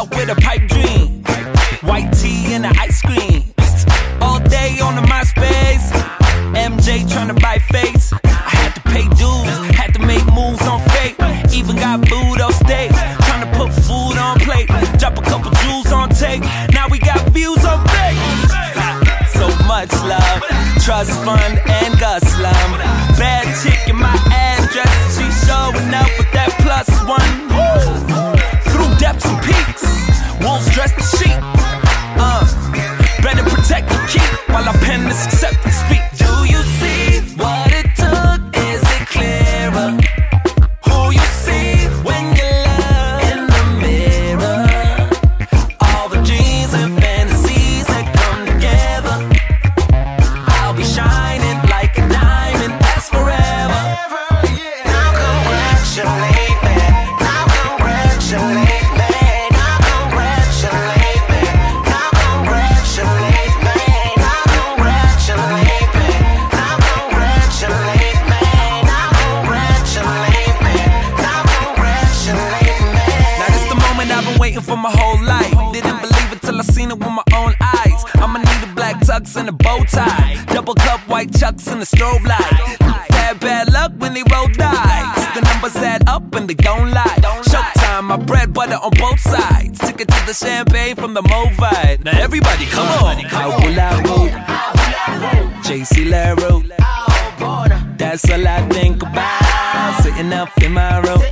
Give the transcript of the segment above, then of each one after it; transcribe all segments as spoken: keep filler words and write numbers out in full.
out with a pipe dream. White tea and an ice cream. All day on the MySpace. M J tryna buy face. I had to pay dues, had to make moves on fate. Even got booed off stage, tryna put food on plate. Drop a couple jewels on tape. Now we got views on fake. So much love, trust fund and Gus Slum. Bad chick in my address, she showing up with that plus one. Through depths and peaks, wolves dressed the sheep. Uh, better protect the keep while I pen this acceptance speech. Do you see what it took? Is it clearer? Who you see when you look in the mirror? All the dreams and fantasies that come together. I'll be shining like a diamond, that's forever. Now congratulate me. Now congratulate me. Now congratulate me. Now congratulate me. Now congratulate me. Now congratulate me. Now congratulate me. Now congratulate me. Now this the moment I've been waiting for my whole life. Didn't believe it till I seen it with my own eyes. I'ma need a black tux and a bow tie. Double cup white chucks and a strobe light. Had bad luck when they roll dice. The numbers add up and they don't lie. Showtime, my bread butter on both sides. Ticket to the champagne from the Movite. Now everybody, come on. How will I roll? J C Laro. That's all I think about. Sitting up in my room.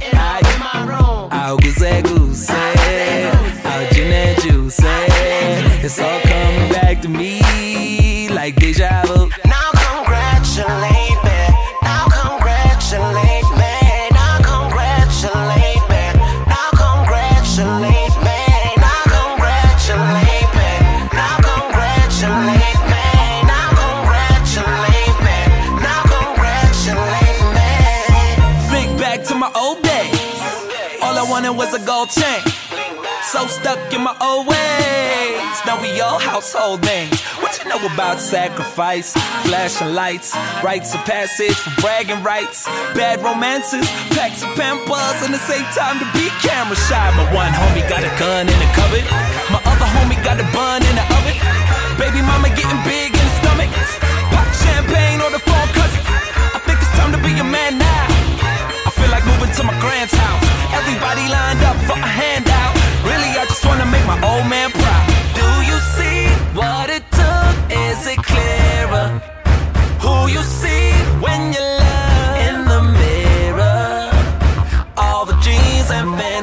Algo zego say. Algo juice. It's all coming back to me like deja vu. Now congratulate me. Now congratulate me. Now congratulate me. Now congratulate me. Now congratulate me. Now congratulate me. Now congratulate me. Now congratulate me. Think back to my old days. All I wanted was a gold chain. So stuck in my old ways. Now we all household names. What you know about sacrifice? Flashing lights, rites of passage for bragging rights. Bad romances, packs of pampers, and it ain't time to be camera shy. My one homie got a gun in the cupboard. My other homie got a bun in the oven. Baby mama getting big in the stomach. Pop champagne or the phone cousin. I think it's time to be a man now. I feel like moving to my grand's house. Everybody lined up for a handout. Really, I just wanna make my old man proud. Do you see what it took? Is it clearer? Who you see when you look in the mirror? All the dreams and fantasy.